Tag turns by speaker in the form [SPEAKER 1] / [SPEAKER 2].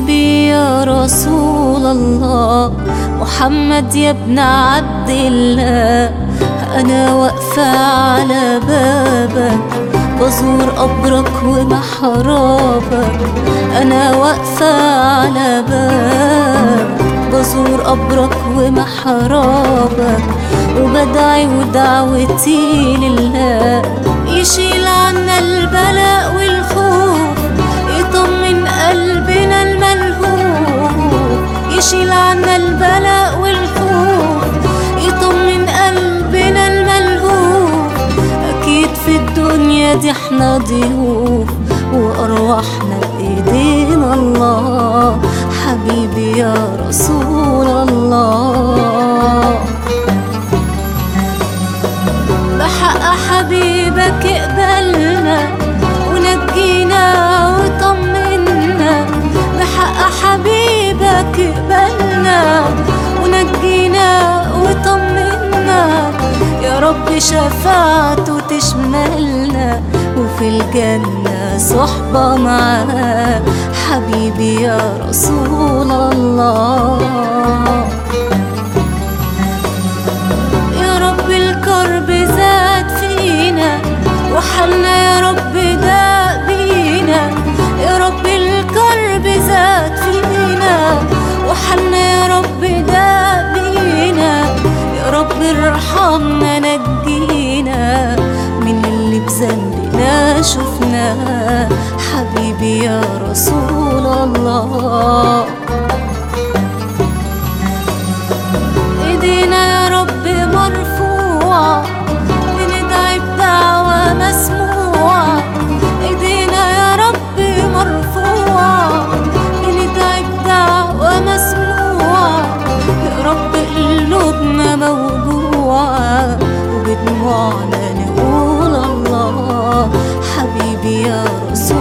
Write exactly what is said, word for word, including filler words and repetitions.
[SPEAKER 1] حبيبي يا رسول الله، محمد يا ابن عبد الله. أنا واقفة على بابك بزور قبرك ومحرابك. أنا واقفة على بابك بزور قبرك ومحرابك، وبدعي ودعوتي لله يشيل عنا البلاء والخوف، يطمن قلبنا الملهوف. يشيل عنا البلاء والخوف، يطمن قلبنا الملهوف. أكيد في الدنيا دي احنا ضيوف، وأرواحنا بإيدينا الله. حبيبي يا رسول الله، بحق حبيبك اقبلنا ونجينا وطمنا. بحق حبيبك اقبلنا ونجينا وطمنا. يا رب شفاعته تشملنا، وفي الجنة صحبة معاه. حبيبي يا رسول الله، يا رب الكرب زاد فينا وحالنا يا رب داق بينا. يا رب الكرب زاد فينا وحالنا يا رب داق بينا. يا رب ارحمنا نجينا من اللي بذنبنا شفناه. حبيبي يا رسول الله، ايدينا يا رب مرفوعة بندعي بدعوة مسموعة. ايدينا يا رب مرفوعة بندعي بدعوة مسموعة. يا رب قلوبنا موجوعة وبدموعنا نقول الله. حبيبي يا رسول